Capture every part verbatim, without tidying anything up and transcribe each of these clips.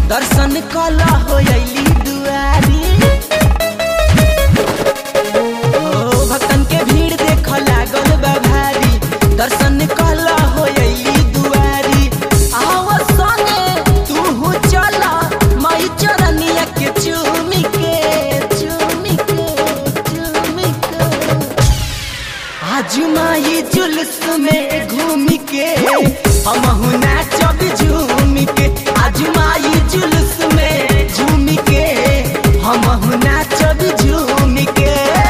दर्शन कला हो अइली दुआरी। ओ भक्तन के भीड़ देख लागल बा भारी, दर्शन कला हो अइली दुआरी। आव संगे तू चला माई चरनिया के चूमी के चूमी के चूमी के। आज माई जुलूस में घूम के हमहु नाचब झूम के। आज माई जुलूस में झूम के हमहु नाचब झूम के।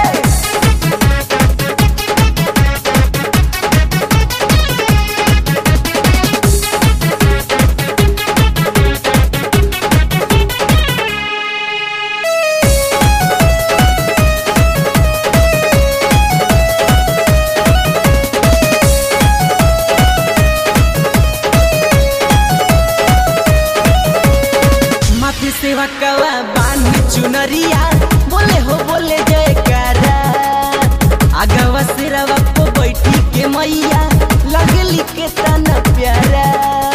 सेवा कवा बानी चुनरिया, बोले हो बोले जयकारा। आगवा सिरवा को बैठी के मैया लगली के तना प्यारा।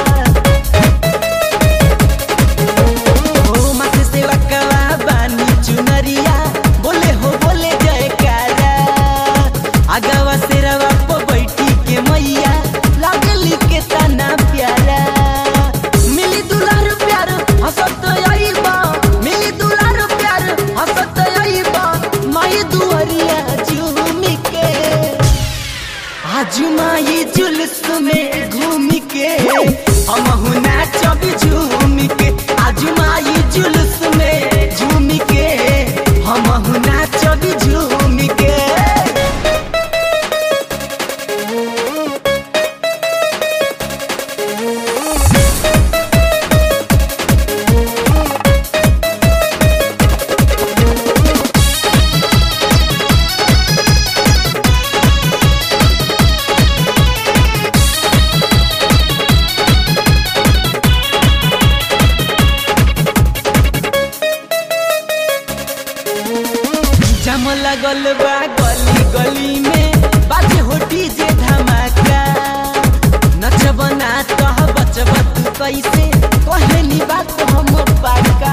ओ माथे सेवा कवा बानी चुनरिया, बोले हो बोले जयकारा। आगवा सिरवा को बैठी के मैया लगली के तना प्यारा। मिली दुलार प्यार हंसत आज माई जुलूस में घूम के हमहु नाचब झूम के। आज माई जुलूस में झूम के हमहु नाचब झूम के। जम लगल बा गली गली में, बाजे हो डीजे धमाका। नचब ना तह बचब तू कैसे, कहली बात हम पाका।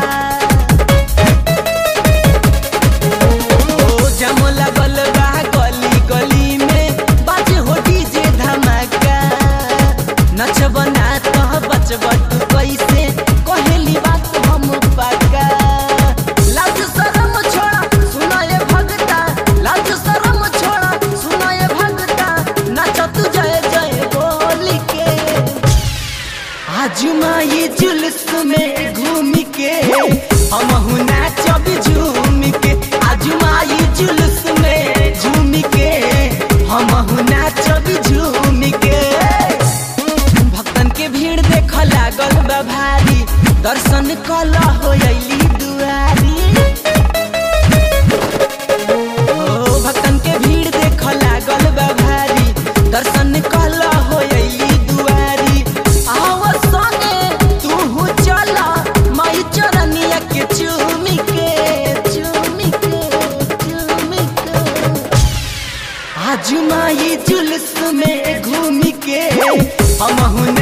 ओ जम लगल बा गली गली में, बाजे हो डीजे धमाका। नचब ना तह बचब तू कैसे, कहली बात हम पाका। लाज शरम छोड़ा सुनाए भगता, लाज शरम छोड़ा सुनाए भगता। नाच तू जय जय बोल के। आज माई जुलूस में घूम के हमहु नाचब झूम के। आज माई जुलूस में झूम के हमहु नाचब झूम के। भक्तन के भीड़ देख लागल बा भारी, दर्शन कला हो अइली दुआरी। ओ भक्तन के भीड़ देख लागल बा भारी, दर्शन कला हो अइली दुआरी। आव संगे तू चला माई चरनिया के चूमी के चूमी के चूमी के। आज माई जुलूस में घूम के हमहु